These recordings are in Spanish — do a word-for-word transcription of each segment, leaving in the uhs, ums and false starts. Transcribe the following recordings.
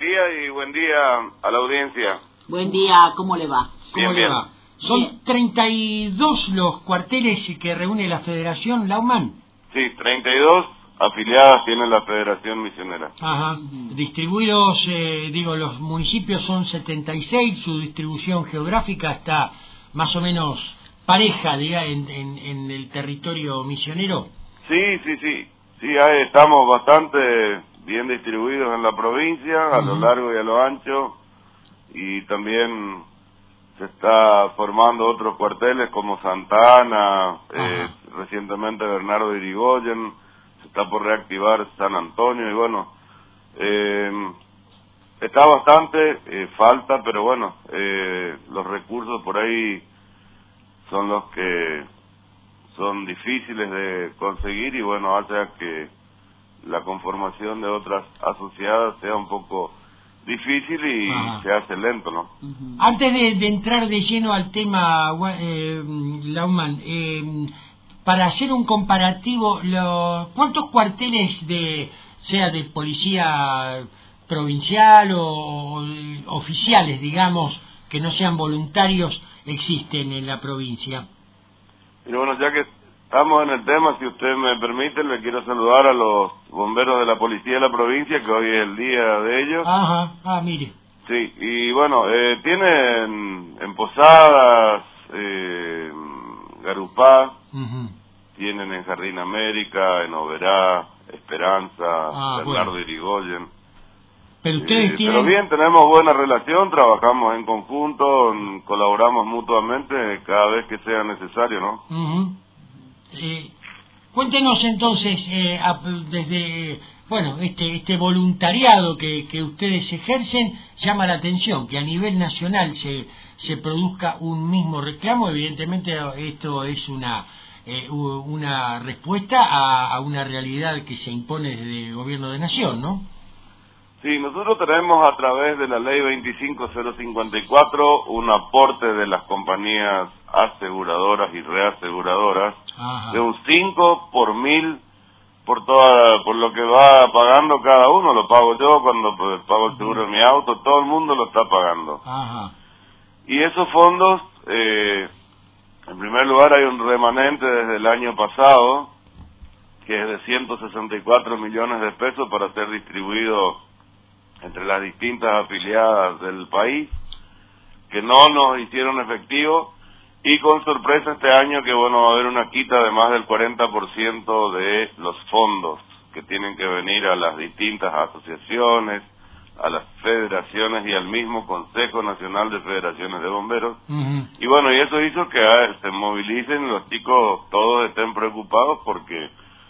día y buen día a la audiencia. Buen día, ¿cómo le va? ¿Cómo Bien, le bien. va? Son treinta y dos los cuarteles que reúne la Federación Lauman. Sí, treinta y dos afiliadas tiene la Federación Misionera. Ajá. Distribuidos, eh, digo, los municipios son setenta y seis, su distribución geográfica está más o menos pareja, diga, en, en, en el territorio misionero. Sí, sí, sí. Sí, ahí estamos bastante bien distribuidos en la provincia, a lo Ujú. largo y a lo ancho, y también se está formando otros cuarteles como Santa Ana, eh, recientemente Bernardo Irigoyen, se está por reactivar San Antonio, y bueno, eh, está bastante, eh, falta, pero bueno, eh, los recursos por ahí son los que son difíciles de conseguir, y bueno, hace que la conformación de otras asociadas sea un poco difícil y Ajá. se hace lento, ¿no? Ujú. Antes de, de entrar de lleno al tema, gua- eh, Lauman, eh, para hacer un comparativo, lo- ¿cuántos cuarteles de, sea de policía provincial o, o oficiales, digamos, que no sean voluntarios, existen en la provincia? Y bueno, ya que estamos en el tema, si usted me permite, le quiero saludar a los bomberos de la policía de la provincia, que hoy es el día de ellos. Ajá, ah, mire. Sí, y bueno, eh, tienen en Posadas, eh, Garupá, Ujú. tienen en Jardín América, en Oberá, Esperanza, Ah, Bernardo bueno. Irigoyen. Pero ustedes Eh, tienen... Pero bien, tenemos buena relación, trabajamos en conjunto, mm, colaboramos mutuamente cada vez que sea necesario, ¿no? Ujú. Eh, cuéntenos entonces, eh, a- desde, bueno, este, este voluntariado que, que ustedes ejercen, llama la atención, que a nivel nacional se, se produzca un mismo reclamo. Evidentemente esto es una, eh, u- una respuesta a, a una realidad que se impone desde el gobierno de nación, ¿no? Sí, nosotros tenemos a través de la ley veinticinco mil cincuenta y cuatro un aporte de las compañías aseguradoras y reaseguradoras Ajá. de un cinco por mil por toda, por lo que va pagando cada uno. Lo pago yo cuando pues, pago el seguro de mi auto, todo el mundo lo está pagando. Ajá. Y esos fondos, eh, en primer lugar hay un remanente desde el año pasado que es de ciento sesenta y cuatro millones de pesos para ser distribuido entre las distintas afiliadas del país, que no nos hicieron efectivo, y con sorpresa este año que bueno, va a haber una quita de más del cuarenta por ciento de los fondos que tienen que venir a las distintas asociaciones, a las federaciones y al mismo Consejo Nacional de Federaciones de Bomberos. Ujú. Y bueno, y eso hizo que ah, se movilicen, los chicos todos estén preocupados porque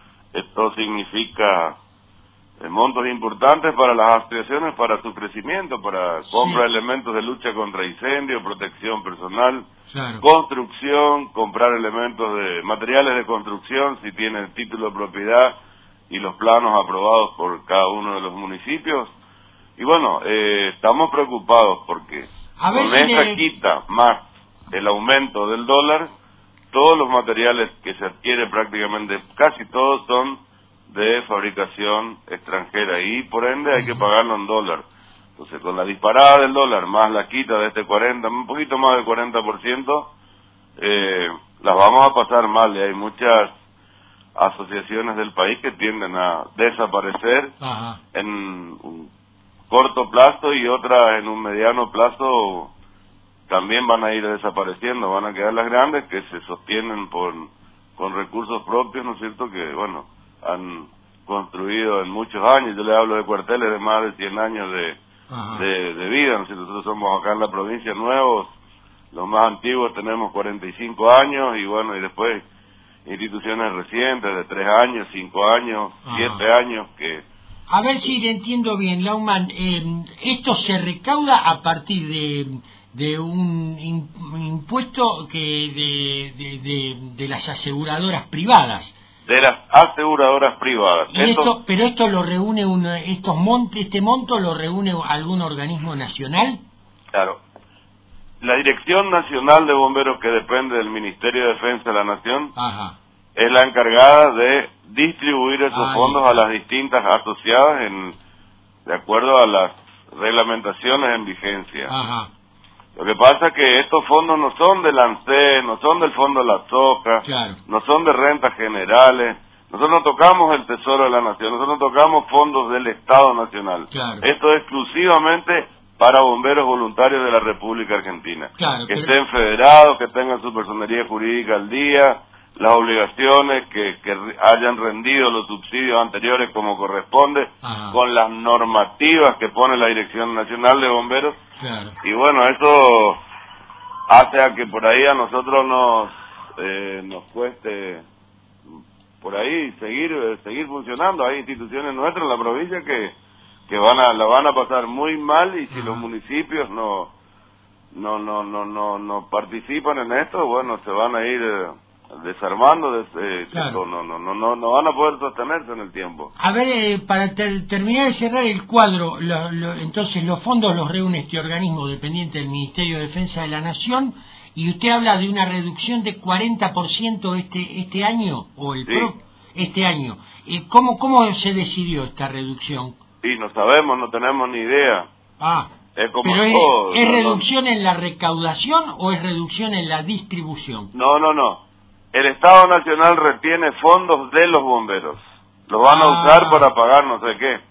esto significa eh, montos importantes para las asociaciones, para su crecimiento, para compra de Sí. elementos de lucha contra incendios, protección personal, Claro. construcción, comprar elementos de materiales de construcción si tiene el título de propiedad y los planos aprobados por cada uno de los municipios. Y bueno, eh, estamos preocupados porque A ver con si esta le- quita más el aumento del dólar, todos los materiales que se adquiere prácticamente, casi todos son de fabricación extranjera y por ende hay que pagarlo en dólar. Entonces con la disparada del dólar más la quita de este cuarenta, un poquito más del cuarenta por ciento, eh, las vamos a pasar mal, y hay muchas asociaciones del país que tienden a desaparecer Ajá. en un corto plazo y otras en un mediano plazo también van a ir desapareciendo, van a quedar las grandes que se sostienen por, con recursos propios, ¿no es cierto?, que bueno, han construido en muchos años. Yo le hablo de cuarteles de más de cien años de, Ajá. de, de vida, ¿no es cierto? Nosotros somos acá en la provincia nuevos, los más antiguos tenemos cuarenta y cinco años, y bueno, y después instituciones recientes de tres años, cinco años, Ajá. siete años que... A ver si le entiendo bien, Lauman. Eh, esto se recauda a partir de, de un in- impuesto que de, de, de, de las aseguradoras privadas. de las aseguradoras privadas. Y esto, pero esto lo reúne un, estos monte, este monto lo reúne algún organismo nacional. Claro. La Dirección Nacional de Bomberos, que depende del Ministerio de Defensa de la Nación, Ajá. es la encargada de distribuir esos Ahí fondos está. a las distintas asociadas en de acuerdo a las reglamentaciones en vigencia. Ajá. Lo que pasa es que estos fondos no son del ANSES, no son del Fondo de la Soca, Claro. no son de rentas generales. Nosotros no tocamos el Tesoro de la Nación, nosotros no tocamos fondos del Estado Nacional. Claro. Esto es exclusivamente para bomberos voluntarios de la República Argentina. Claro, que pero... estén federados, que tengan su personería jurídica al día, las obligaciones, que, que hayan rendido los subsidios anteriores como corresponde, Ajá. con las normativas que pone la Dirección Nacional de Bomberos. Claro. Y bueno, eso hace a que por ahí a nosotros nos eh, nos cueste por ahí seguir eh, seguir funcionando. Hay instituciones nuestras en la provincia que que van a la van a pasar muy mal, y si Ajá. los municipios no no no no no no participan en esto, bueno, se van a ir eh, desarmando, des, eh, Claro. no, no no no no van a poder sostenerse en el tiempo. A ver, eh, para ter- terminar de cerrar el cuadro, lo- lo- entonces los fondos los reúne este organismo dependiente del Ministerio de Defensa de la Nación, y usted habla de una reducción de cuarenta por ciento este este año, o el Sí. pro, este año. Eh, ¿cómo, ¿Cómo se decidió esta reducción? Y no sabemos, no tenemos ni idea. Ah, Es como pero es, todo, ¿es no, no. reducción en la recaudación o es reducción en la distribución? No, no, no. El Estado Nacional retiene fondos de los bomberos. Los van a Ah. usar para pagar no sé qué.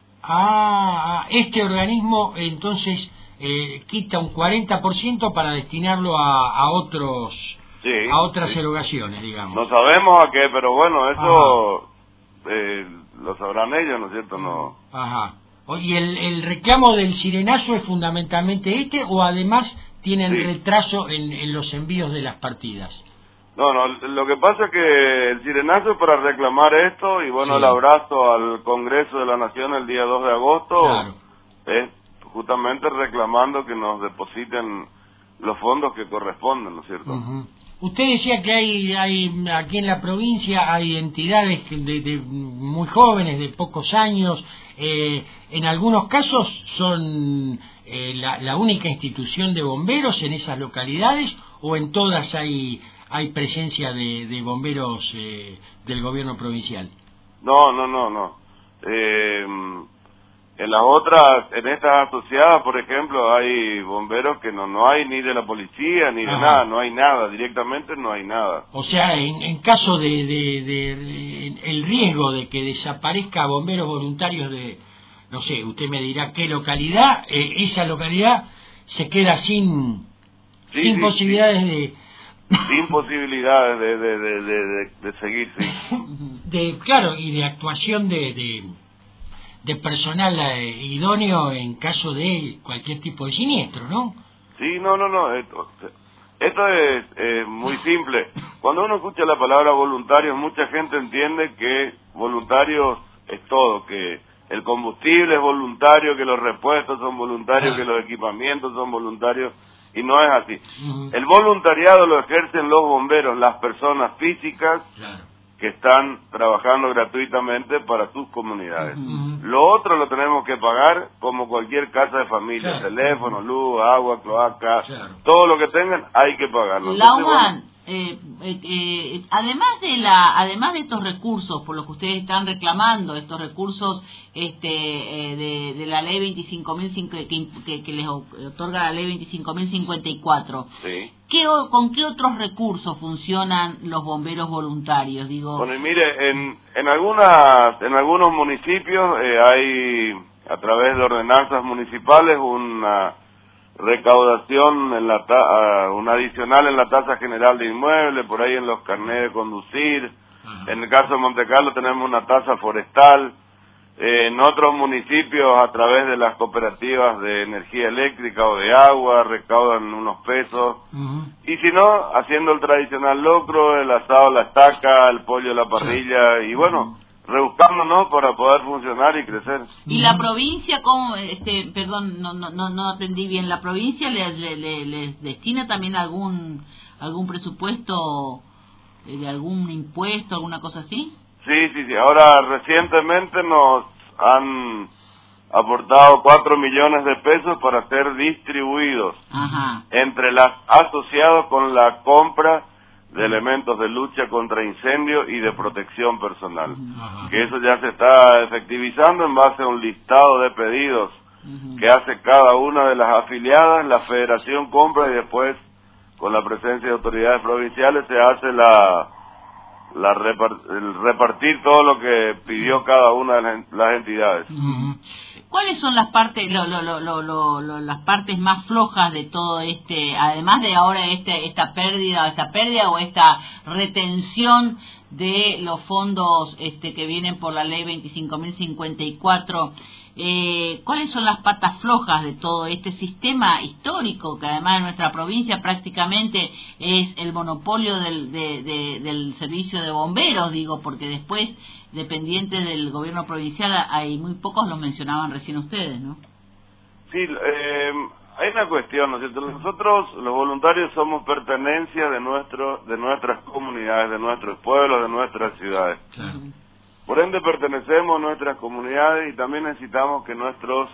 Ah, este organismo entonces eh, quita un cuarenta por ciento para destinarlo a, a otros Sí. a otras sí. erogaciones, digamos. No sabemos a qué, pero bueno, eso eh, lo sabrán ellos, ¿no es cierto? No. Ajá. O- ¿Y el, el reclamo del sirenazo es fundamentalmente este, o además tienen Sí. retraso en, en los envíos de las partidas? No, no, lo que pasa es que el sirenazo es para reclamar esto, y bueno, Sí. el abrazo al Congreso de la Nación el día dos de agosto Claro. es justamente reclamando que nos depositen los fondos que corresponden, ¿no es cierto? Ujú. Usted decía que hay, hay aquí en la provincia hay entidades que de, de muy jóvenes, de pocos años, eh, en algunos casos son eh, la, la única institución de bomberos en esas localidades, o en todas hay hay presencia de, de bomberos eh, del gobierno provincial. No, no, no, no. Eh, en las otras, en estas asociadas, por ejemplo, hay bomberos que no no hay ni de la policía ni de Ajá. nada, no hay nada, directamente no hay nada. O sea, en, en caso de, de, de- de- el riesgo de que desaparezca bomberos voluntarios de, no sé, usted me dirá qué localidad, eh, esa localidad se queda sin, Sí, sin sí, posibilidades de, Sin posibilidades de, de, de, de, de- de seguir, sí. de, claro, y de actuación de, de, de personal eh, idóneo en caso de cualquier tipo de siniestro, ¿no? Sí, no, no, no, esto, esto es eh, muy simple. Cuando uno escucha la palabra voluntarios, mucha gente entiende que voluntarios es todo, que el combustible es voluntario, que los repuestos son voluntarios, Claro. que los equipamientos son voluntarios, y no es así. Ujú. El voluntariado lo ejercen los bomberos, las personas físicas Claro. que están trabajando gratuitamente para sus comunidades. Ujú. Lo otro lo tenemos que pagar como cualquier casa de familia, Claro. teléfono, luz, agua, cloaca, Claro. todo lo que tengan hay que pagarlo. Entonces, Lauman, bueno, eh, eh, eh, además de la, además de estos recursos por los que ustedes están reclamando, estos recursos este, eh, de, de la ley veinticinco mil que, que, que les otorga la ley veinticinco mil cincuenta y cuatro, sí. ¿qué, o- ¿con qué otros recursos funcionan los bomberos voluntarios? Digo, Bueno, y mire, en, en algunas, en algunos municipios eh, hay, a través de ordenanzas municipales, una recaudación en la ta uh, un adicional en la tasa general de inmuebles, por ahí en los carnés de conducir. Ajá. En el caso de Monte Carlo tenemos una tasa forestal. Eh, en otros municipios, a través de las cooperativas de energía eléctrica o de agua, recaudan unos pesos. Ujú. Y si no, haciendo el tradicional locro, el asado a la estaca, el pollo a la parrilla, y bueno, rebuscándonos para poder funcionar y crecer. ¿y la provincia cómo, este, perdón, no, no, no, no atendí bien, la provincia le, le, le- les destina también algún, algún presupuesto eh, de algún impuesto, alguna cosa así? Sí, sí, sí. Ahora, recientemente nos han aportado cuatro millones de pesos para ser distribuidos Ajá. entre las asociados con la compra de elementos de lucha contra incendio y de protección personal. Ajá. Que eso ya se está efectivizando en base a un listado de pedidos uh-huh. que hace cada una de las afiliadas, la federación compra y después, con la presencia de autoridades provinciales, se hace la, la repart, el repartir todo lo que pidió cada una de las, las entidades. Uh-huh. ¿Cuáles son las partes lo, lo, lo, lo, lo, lo, las partes más flojas de todo este, además de ahora este, esta pérdida, esta pérdida o esta retención de los fondos este, que vienen por la ley veinticinco mil cincuenta y cuatro? Eh, ¿Cuáles son las patas flojas de todo este sistema histórico que además en nuestra provincia prácticamente es el monopolio del, de, de, del servicio de bomberos, digo, porque después dependientes del gobierno provincial hay muy pocos, los mencionaban recién ustedes, ¿no? Sí, eh, hay una cuestión, ¿no es cierto? Nosotros los voluntarios somos pertenencia de nuestro, de nuestras comunidades, de nuestros pueblos, de nuestras ciudades. Claro. Por ende pertenecemos a nuestras comunidades y también necesitamos que nuestros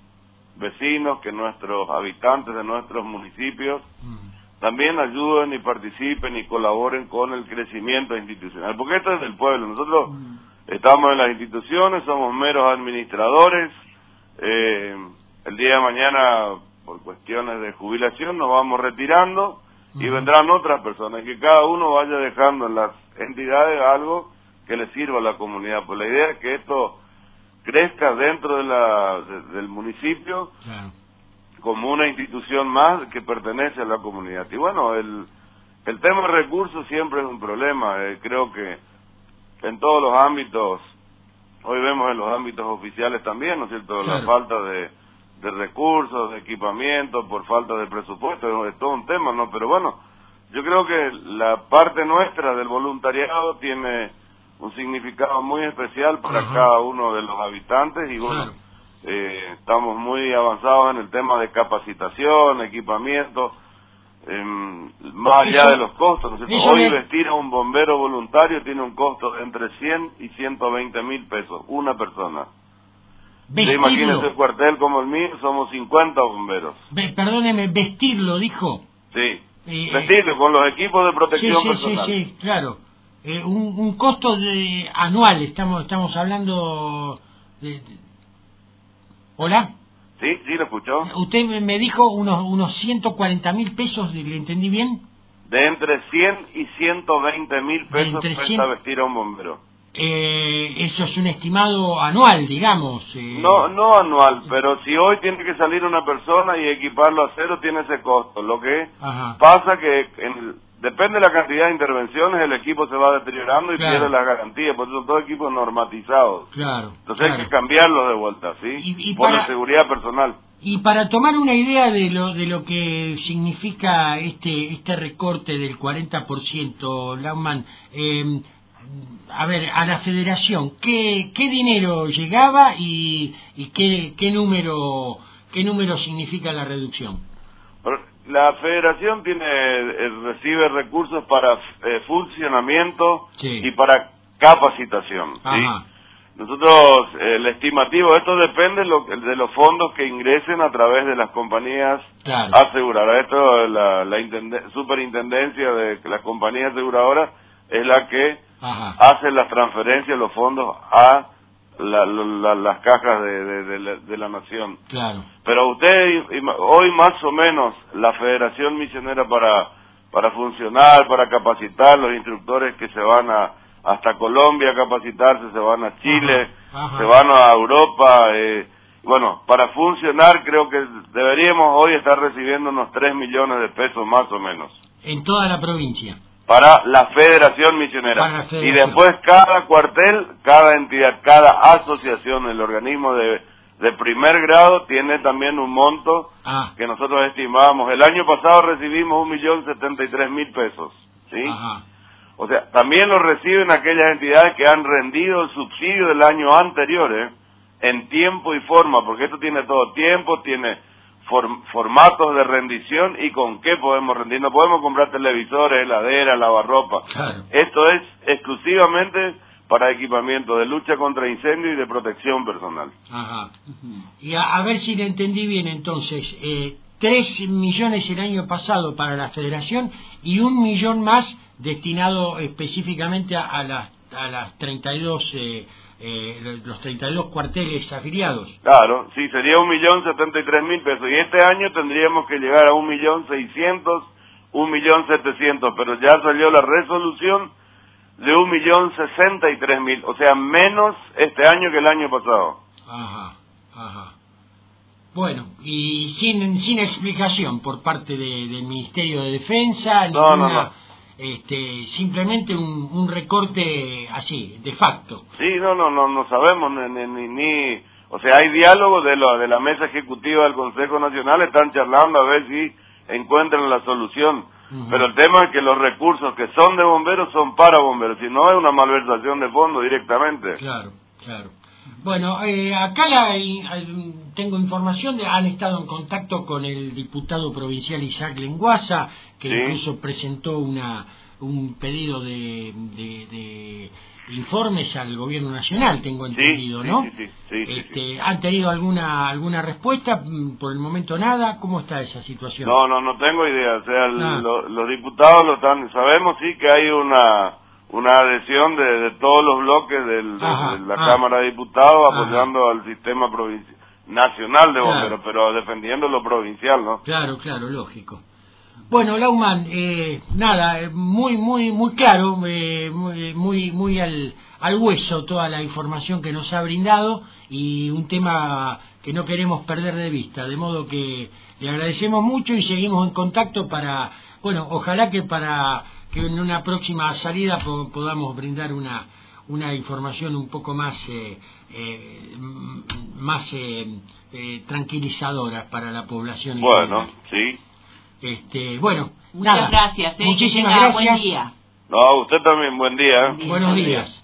vecinos, que nuestros habitantes de nuestros municipios mm. también ayuden y participen y colaboren con el crecimiento institucional, porque esto es del pueblo. Nosotros mm. estamos en las instituciones, somos meros administradores, eh, el día de mañana por cuestiones de jubilación nos vamos retirando mm. y vendrán otras personas, que cada uno vaya dejando en las entidades algo que le sirva a la comunidad. Pues la idea es que esto crezca dentro de la de, del municipio claro. como una institución más que pertenece a la comunidad. Y bueno, el el tema de recursos siempre es un problema. Eh, creo que en todos los ámbitos, hoy vemos en los ámbitos oficiales también, ¿no es cierto?, claro. la falta de, de recursos, de equipamiento, por falta de presupuesto, es todo un tema, ¿no? Pero bueno, yo creo que la parte nuestra del voluntariado tiene un significado muy especial para uh-huh. cada uno de los habitantes y bueno, claro. eh, estamos muy avanzados en el tema de capacitación, equipamiento, eh, más allá eso, de los costos, ¿no es cierto? Hoy me... vestir a un bombero voluntario tiene un costo de entre cien y ciento veinte mil pesos, una persona. Imagínese el cuartel como el mío, somos cincuenta bomberos. Be, perdóneme, vestirlo, dijo. Sí, eh, vestirlo con los equipos de protección sí, sí, personal. Sí, sí, claro. Eh, un, un costo de, anual, estamos estamos hablando de, de... ¿Hola? Sí, sí, lo escuchó. Usted me dijo unos unos ciento cuarenta mil pesos, ¿le entendí bien? De entre cien y ciento veinte mil pesos cuesta cien... vestir a un bombero. Eh, eso es un estimado anual, digamos. Eh... No, no anual, pero si hoy tiene que salir una persona y equiparlo a cero, tiene ese costo. Lo que Ajá. pasa que en, depende de la cantidad de intervenciones, el equipo se va deteriorando y claro. pierde las garantías, porque son todos equipos normatizados. Claro. Entonces claro. hay que cambiarlos de vuelta, ¿sí? Y, y por para... la seguridad personal. Y para tomar una idea de lo de lo que significa este este recorte del cuarenta por ciento, Laumann, eh, a ver, a la federación, ¿qué, qué dinero llegaba y, y qué, qué número qué número significa la reducción? La federación tiene eh, recibe recursos para eh, funcionamiento sí. y para capacitación. ¿sí? Nosotros, eh, el estimativo, esto depende lo, de los fondos que ingresen a través de las compañías claro. aseguradoras. Esto, la, la superintendencia de las compañías aseguradoras es la que Ajá. hace las transferencias, los fondos a la, la, las cajas de, de, de, la, de la nación. Claro. Pero usted, hoy más o menos, la Federación Misionera para, para funcionar, para capacitar, los instructores que se van a hasta Colombia a capacitarse, se van a Chile, Ajá. Ajá. se van a Europa, eh, bueno, para funcionar creo que deberíamos hoy estar recibiendo unos tres millones de pesos más o menos. En toda la provincia. Para la Federación Misionera. Para la Federación. Y después cada cuartel, cada entidad, cada asociación, el organismo de, de primer grado tiene también un monto ah. que nosotros estimábamos. El año pasado recibimos un millón setenta y tres mil pesos, ¿sí? Ajá. O sea, también lo reciben aquellas entidades que han rendido el subsidio del año anterior, ¿eh? En tiempo y forma, porque esto tiene todo tiempo, tiene form formatos de rendición y con qué podemos rendir. No podemos comprar televisores, heladeras, lavarropa. Claro. Esto es exclusivamente para equipamiento de lucha contra incendio y de protección personal. Ajá. Y a, a ver si le entendí bien entonces, eh, tres millones el año pasado para la federación y un millón más destinado específicamente a, a las a las treinta y dos eh, eh, los treinta y dos cuarteles afiliados. Claro, sí, sería un millón setenta y tres mil pesos, y este año tendríamos que llegar a un millón seiscientos, un millón setecientos, pero ya salió la resolución de un millón sesenta y tres mil, o sea, menos este año que el año pasado. Ajá, ajá. Bueno, y sin sin explicación por parte de, del Ministerio de Defensa, no, ninguna, no, no. Este, simplemente un, un recorte así, de facto. Sí, no, no, no, no sabemos, ni, ni, ni, o sea, hay diálogo de, lo, de la mesa ejecutiva del Consejo Nacional, están charlando a ver si encuentran la solución, uh-huh. Pero el tema es que los recursos que son de bomberos son para bomberos, si no es una malversación de fondos directamente. Claro, claro. Bueno, eh, acá la, tengo información de han estado en contacto con el diputado provincial Isaac Lenguaza, que ¿sí? Incluso presentó una un pedido de, de, de informes al gobierno nacional, tengo entendido, sí, ¿no? Sí, sí, sí, sí, este, sí. ¿Han tenido alguna alguna respuesta? Por el momento nada. ¿Cómo está esa situación? No, no, no tengo idea. O sea, ah. lo, los diputados lo están, sabemos sí que hay una una adhesión de, de todos los bloques del, de, Ajá, de la ah, Cámara de Diputados apoyando ajá. al sistema provincial nacional de bomberos, claro. Pero defendiendo lo provincial, ¿no? Claro, claro, lógico. Bueno, Laumann, eh, nada, muy, muy, muy claro, eh, muy, muy, muy al, al hueso toda la información que nos ha brindado y un tema que no queremos perder de vista, de modo que le agradecemos mucho y seguimos en contacto para, bueno, ojalá que para que en una próxima salida po- podamos brindar una una información un poco más eh, eh, más eh, eh, tranquilizadora para la población. Bueno, sí. Este, bueno, muchas nada, gracias. Eh, muchísimas que tenga gracias. Buen día. No, usted también, buen día. Buen día. Buenos días.